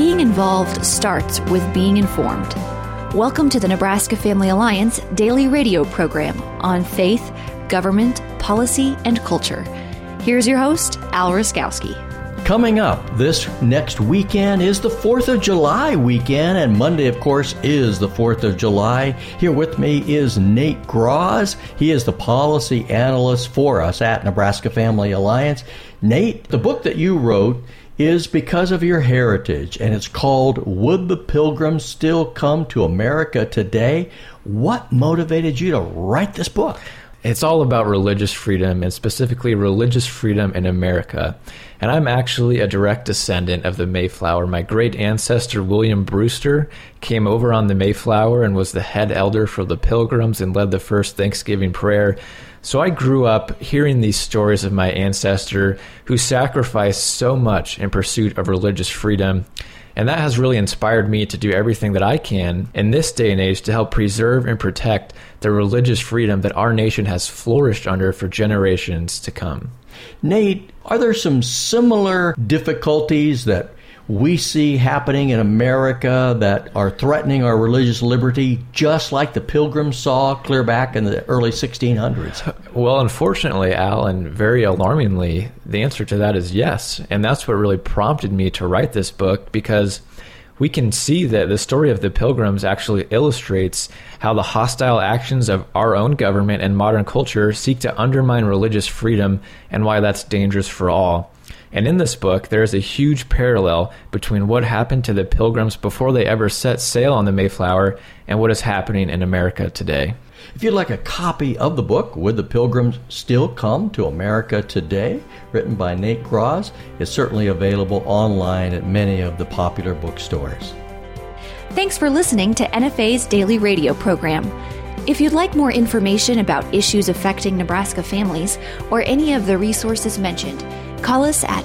being involved starts with being informed. Welcome to the Nebraska Family Alliance daily radio program on faith, government, policy, and culture. Here's your host, Al Raskowski. Coming up this next weekend is the 4th of July weekend, and Monday, of course, is the 4th of July. Here with me is Nate Grosz. He is the policy analyst for us at Nebraska Family Alliance. Nate, the book that you wrote is Because of Your Heritage, and it's called Would the Pilgrims Still Come to America Today? What motivated you to write this book? It's all about religious freedom, and specifically religious freedom in America. And I'm actually a direct descendant of the Mayflower. My great ancestor, William Brewster, came over on the Mayflower and was the head elder for the Pilgrims and led the first Thanksgiving prayer. So I grew up hearing these stories of my ancestor who sacrificed so much in pursuit of religious freedom. And that has really inspired me to do everything that I can in this day and age to help preserve and protect the religious freedom that our nation has flourished under for generations to come. Nate, are there some similar difficulties that we see happening in America that are threatening our religious liberty, just like the Pilgrims saw clear back in the early 1600s? Well, unfortunately, Al, and very alarmingly, the answer to that is yes. And that's what really prompted me to write this book, because we can see that the story of the Pilgrims actually illustrates how the hostile actions of our own government and modern culture seek to undermine religious freedom and why that's dangerous for all. And in this book, there is a huge parallel between what happened to the Pilgrims before they ever set sail on the Mayflower and what is happening in America today. If you'd like a copy of the book, Would the Pilgrims Still Come to America Today?, written by Nate Grosz, it's certainly available online at many of the popular bookstores. Thanks for listening to NFA's daily radio program. If you'd like more information about issues affecting Nebraska families or any of the resources mentioned, call us at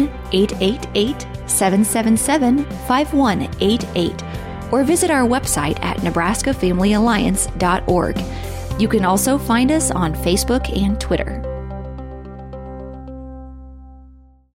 1-888-777-5188 or visit our website at nebraskafamilyalliance.org. You can also find us on Facebook and Twitter.